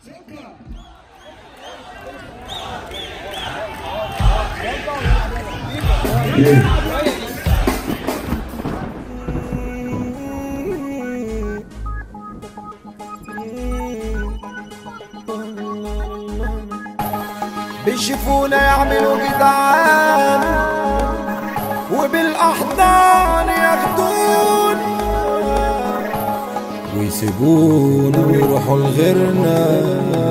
بيشوفونا يعملوا جدعان وبالأحضان ياخدون ويسيبونا ويروحوا لغيرنا.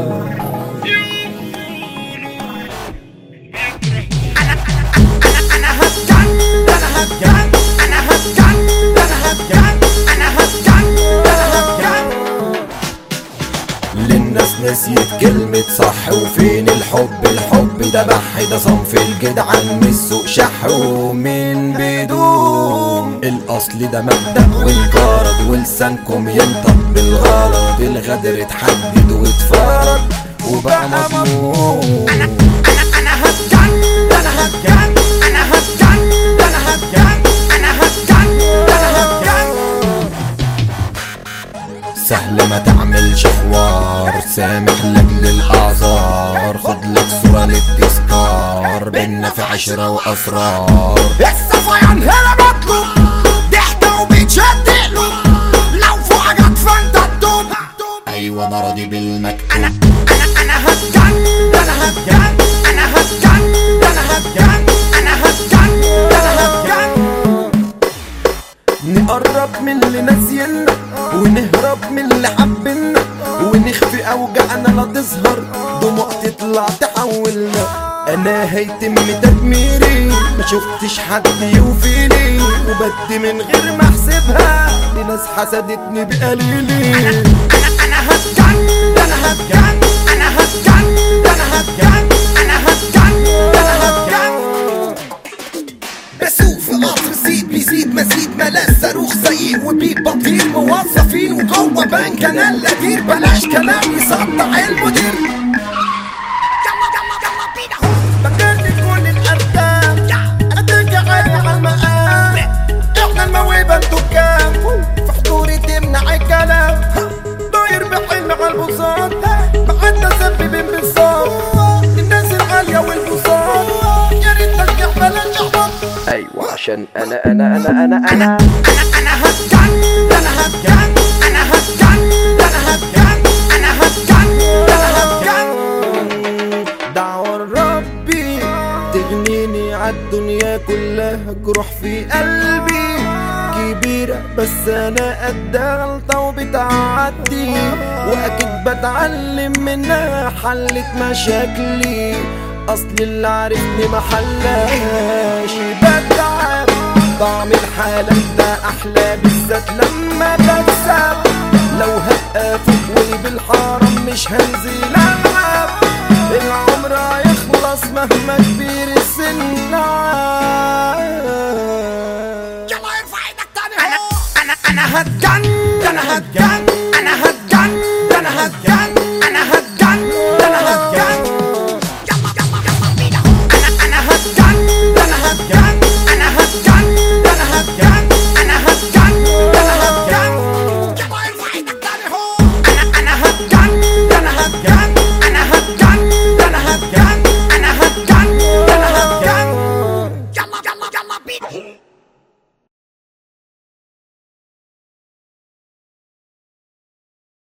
للناس نسيت كلمة صح وفين الحب، الحب ده بح ده صنف الجدعان من السوق شح ومن بدون الأصل ده مبدأ والغرض ولسانكم ينطق بالغلط، الغدر اتحدد واتفرض وبقى مضمون. أنا هتجن أنا هتجن أنا هتجن أنا هتجن أنا هتجن أنا هتجن. سهل ما تعملش حوار، سامح لك للأعذار، خد لك صورة للتذكار بينا في عشرة وأسرار. الصفايان هنا مطلوب ضحكة وبيتشد قلوب، لو فوق جت فانت تدوب. أيوة أنا راضي بالمكتوب. أنا هتجن أنا هتجن أنا هتجن أنا هتجن أنا هتجن أنا هتجن. نقرب من اللي ناسينا ونهرب من اللي حبنا، ونخفي اوجعنا لا تظهر دموع تطلع تحولنا. انا هيتم تدميري ما شفتش حد يوفيلي، وبدي من غير ما احسبها لناس حسدتني بقليلي. انا هتجن انا هتجن انا هتجن انا هتجن انا هتجن انا هتجن. بسوق في قطر زيد بيزيد مزيد ملاذ صاروخ زيق وبيب بطير، موظفين وجوه بنك انا اللي بلاش كلام يصدع المدير. يلا بينا بكلم كل الارقام اديك عالي على المقام، احنا الموهبه انتوا كام في حضوري تمنع الكلام. داير بحلم على البساط بعدنا سبب بانبساط، الناس الغاليه والبساط يا ريت ترجع بلاش احباط. ايوه عشان انا هتجن انا هتجن انا هتجن انا هتجن انا هتجن انا هتجن. دعوة ربي تغنيني عالدنيا كلها، جروح في قلبي كبيرة بس انا قدها غلطة وبتعدي، واكيد بتعلم منها حلت مشاكلي. اصل اللي عرفني محلاش بتعب، طعم الحالة ده احلى بالذات لما بكسب. لو هبقى فوق بالحرام مش هنزل العب، العمر هيخلص مهما كبير السن. يلا ارفع ايدك تاني. انا هتجن